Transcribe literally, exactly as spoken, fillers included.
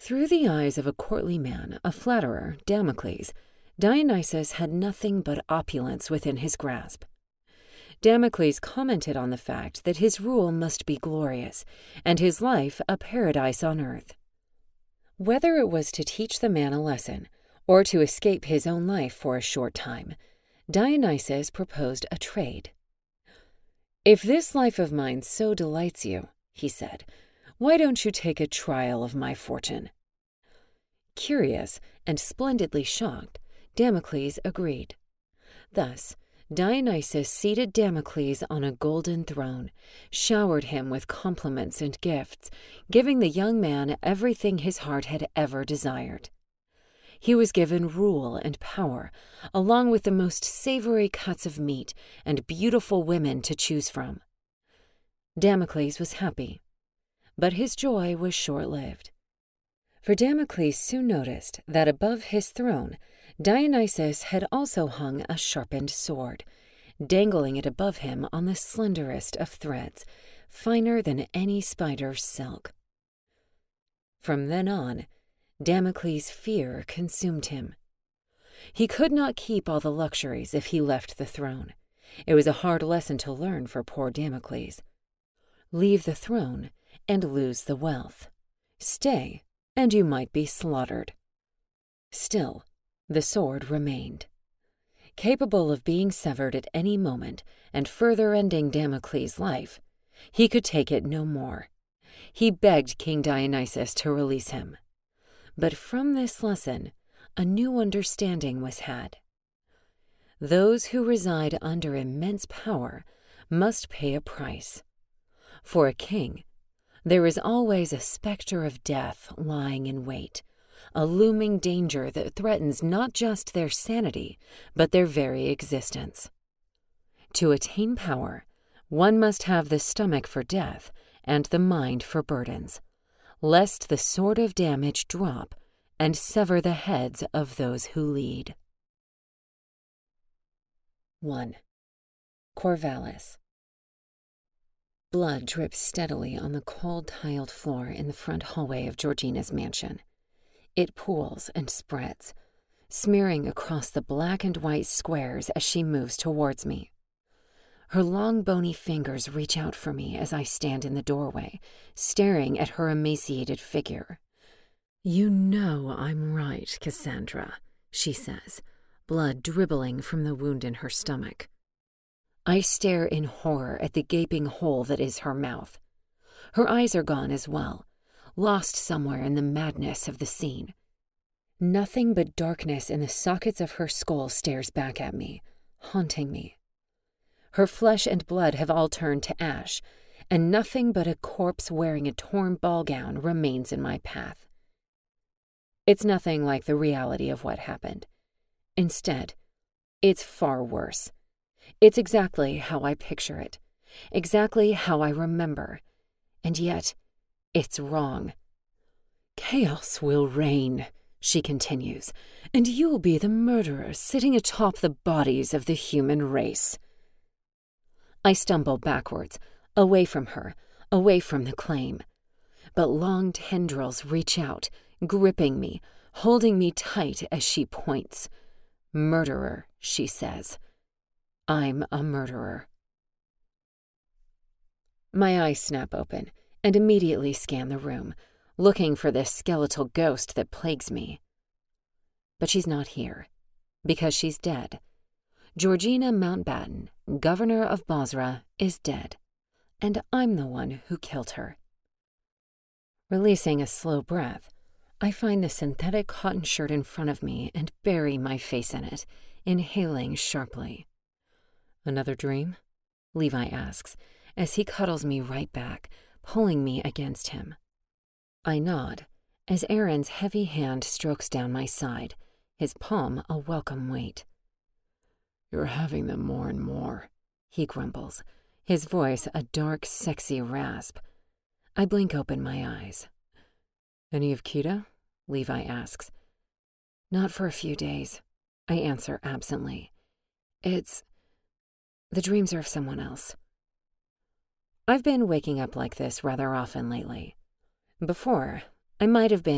Through the eyes of a courtly man, a flatterer, Damocles, Dionysus had nothing but opulence within his grasp. Damocles commented on the fact that his rule must be glorious, and his life a paradise on earth. Whether it was to teach the man a lesson, or to escape his own life for a short time, Dionysus proposed a trade. "If this life of mine so delights you," he said, "why don't you take a trial of my fortune?" Curious and splendidly shocked, Damocles agreed. Thus, Dionysus seated Damocles on a golden throne, showered him with compliments and gifts, giving the young man everything his heart had ever desired. He was given rule and power, along with the most savory cuts of meat and beautiful women to choose from. Damocles was happy, but his joy was short-lived. For Damocles soon noticed that above his throne, Dionysus had also hung a sharpened sword, dangling it above him on the slenderest of threads, finer than any spider's silk. From then on, Damocles' fear consumed him. He could not keep all the luxuries if he left the throne. It was a hard lesson to learn for poor Damocles. Leave the throne and lose the wealth. Stay, and you might be slaughtered. Still, the sword remained. Capable of being severed at any moment and further ending Damocles' life, he could take it no more. He begged King Dionysus to release him. But from this lesson, a new understanding was had. Those who reside under immense power must pay a price. For a king, there is always a specter of death lying in wait, a looming danger that threatens not just their sanity, but their very existence. To attain power, one must have the stomach for death and the mind for burdens, lest the sword of damage drop and sever the heads of those who lead. one. Corvallis. Blood drips steadily on the cold tiled floor in the front hallway of Georgina's mansion. It pools and spreads, smearing across the black and white squares as she moves towards me. Her long bony fingers reach out for me as I stand in the doorway, staring at her emaciated figure. "You know I'm right, Cassandra," she says, blood dribbling from the wound in her stomach. I stare in horror at the gaping hole that is her mouth. Her eyes are gone as well, lost somewhere in the madness of the scene. Nothing but darkness in the sockets of her skull stares back at me, haunting me. Her flesh and blood have all turned to ash, and nothing but a corpse wearing a torn ball gown remains in my path. It's nothing like the reality of what happened. Instead, it's far worse. It's exactly how I picture it, exactly how I remember, and yet it's wrong. "Chaos will reign," she continues, "and you'll be the murderer sitting atop the bodies of the human race." I stumble backwards, away from her, away from the claim. But long tendrils reach out, gripping me, holding me tight as she points. "Murderer," she says. I'm a murderer. My eyes snap open and immediately scan the room, looking for this skeletal ghost that plagues me. But she's not here, because she's dead. Georgina Mountbatten, governor of Bosra, is dead, and I'm the one who killed her. Releasing a slow breath, I find the synthetic cotton shirt in front of me and bury my face in it, inhaling sharply. "Another dream?" Levi asks, as he cuddles me right back, pulling me against him. I nod, as Aaron's heavy hand strokes down my side, his palm a welcome weight. "You're having them more and more," he grumbles, his voice a dark, sexy rasp. I blink open my eyes. "Any of Kita?" Levi asks. "Not for a few days," I answer absently. It's... the dreams are of someone else. I've been waking up like this rather often lately. Before, I might have been